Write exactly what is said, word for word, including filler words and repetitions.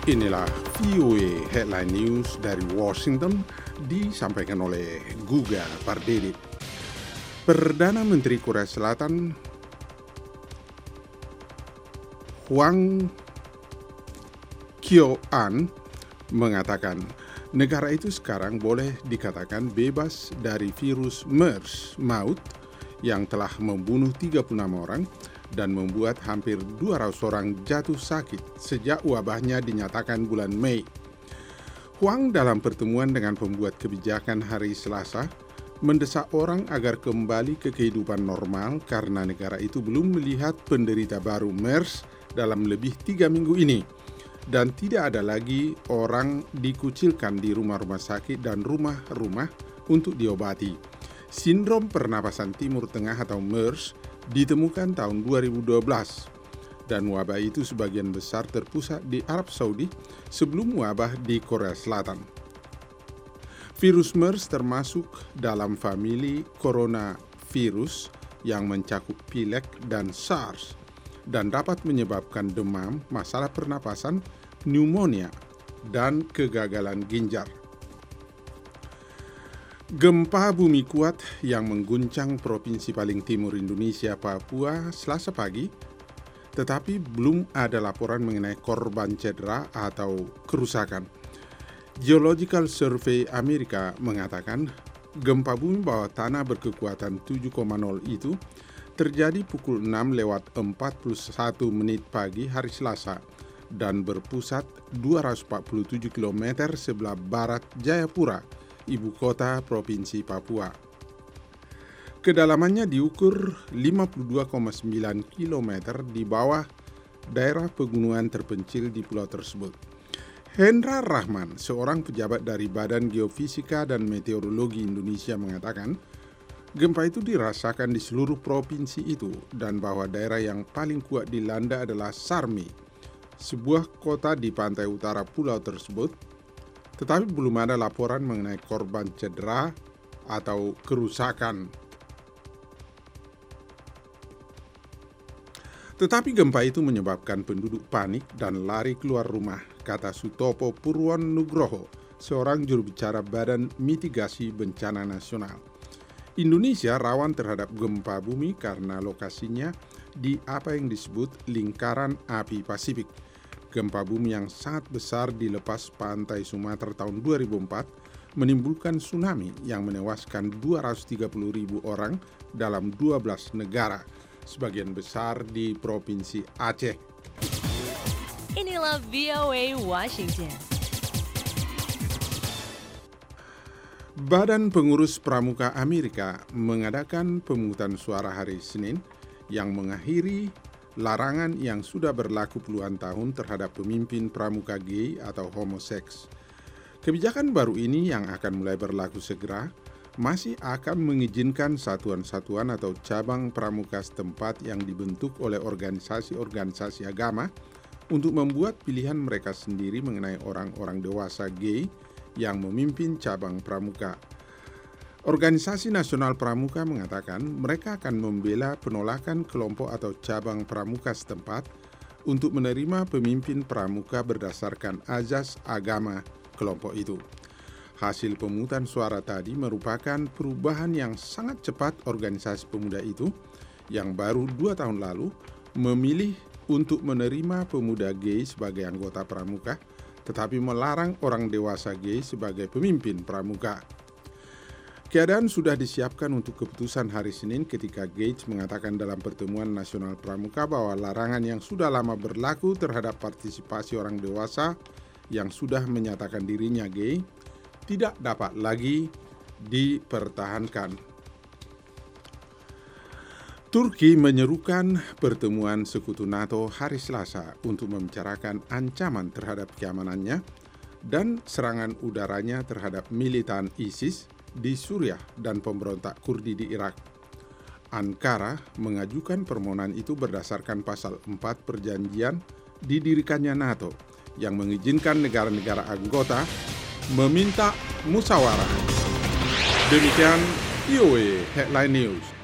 Inilah V O A Headline News dari Washington, disampaikan oleh Guga Pardede. Perdana Menteri Korea Selatan Hwang Kyo-an mengatakan negara itu sekarang boleh dikatakan bebas dari virus MERS maut yang telah membunuh tiga puluh enam orang dan membuat hampir dua ratus orang jatuh sakit sejak wabahnya dinyatakan bulan Mei. Hwang dalam pertemuan dengan pembuat kebijakan hari Selasa mendesak orang agar kembali ke kehidupan normal karena negara itu belum melihat penderita baru MERS dalam lebih tiga minggu ini dan tidak ada lagi orang dikucilkan di rumah-rumah sakit dan rumah-rumah untuk diobati. Sindrom pernapasan Timur Tengah atau MERS ditemukan tahun dua ribu dua belas dan wabah itu sebagian besar terpusat di Arab Saudi sebelum wabah di Korea Selatan. Virus MERS termasuk dalam famili coronavirus yang mencakup pilek dan SARS dan dapat menyebabkan demam, masalah pernapasan, pneumonia, dan kegagalan ginjal. Gempa bumi kuat yang mengguncang provinsi paling timur Indonesia, Papua, Selasa pagi, tetapi belum ada laporan mengenai korban cedera atau kerusakan. Geological Survey Amerika mengatakan gempa bumi bawah tanah berkekuatan tujuh koma nol itu terjadi pukul enam lewat empat puluh satu menit pagi hari Selasa dan berpusat dua ratus empat puluh tujuh kilometer sebelah barat Jayapura, ibu kota Provinsi Papua. Kedalamannya diukur lima puluh dua koma sembilan kilometer di bawah daerah pegunungan terpencil di pulau tersebut. Hendra Rahman, seorang pejabat dari Badan Geofisika dan Meteorologi Indonesia mengatakan, gempa itu dirasakan di seluruh provinsi itu dan bahwa daerah yang paling kuat dilanda adalah Sarmi, sebuah kota di pantai utara pulau tersebut, tetapi belum ada laporan mengenai korban cedera atau kerusakan. Tetapi gempa itu menyebabkan penduduk panik dan lari keluar rumah, kata Sutopo Purwon Nugroho, seorang juru bicara Badan Mitigasi Bencana Nasional. Indonesia rawan terhadap gempa bumi karena lokasinya di apa yang disebut lingkaran api Pasifik. Gempa bumi yang sangat besar di lepas pantai Sumatera tahun dua ribu empat menimbulkan tsunami yang menewaskan dua ratus tiga puluh ribu orang dalam dua belas negara, sebagian besar di Provinsi Aceh. Inilah V O A Washington. Badan Pengurus Pramuka Amerika mengadakan pemungutan suara hari Senin yang mengakhiri larangan yang sudah berlaku puluhan tahun terhadap pemimpin pramuka gay atau homoseks. Kebijakan baru ini yang akan mulai berlaku segera masih akan mengizinkan satuan-satuan atau cabang pramuka setempat yang dibentuk oleh organisasi-organisasi agama untuk membuat pilihan mereka sendiri mengenai orang-orang dewasa gay yang memimpin cabang pramuka. Organisasi Nasional Pramuka mengatakan mereka akan membela penolakan kelompok atau cabang pramuka setempat untuk menerima pemimpin pramuka berdasarkan azas agama kelompok itu. Hasil pemungutan suara tadi merupakan perubahan yang sangat cepat organisasi pemuda itu yang baru dua tahun lalu memilih untuk menerima pemuda gay sebagai anggota pramuka, tetapi melarang orang dewasa gay sebagai pemimpin pramuka. Keadaan sudah disiapkan untuk keputusan hari Senin ketika Gates mengatakan dalam pertemuan nasional pramuka bahwa larangan yang sudah lama berlaku terhadap partisipasi orang dewasa yang sudah menyatakan dirinya gay tidak dapat lagi dipertahankan. Turki menyerukan pertemuan sekutu NATO hari Selasa untuk membicarakan ancaman terhadap keamanannya dan serangan udaranya terhadap militan ISIS di Suriah dan pemberontak Kurdi di Irak. Ankara mengajukan permohonan itu berdasarkan pasal empat perjanjian didirikannya NATO yang mengizinkan negara-negara anggota meminta musyawarah. Demikian V O A Headline News.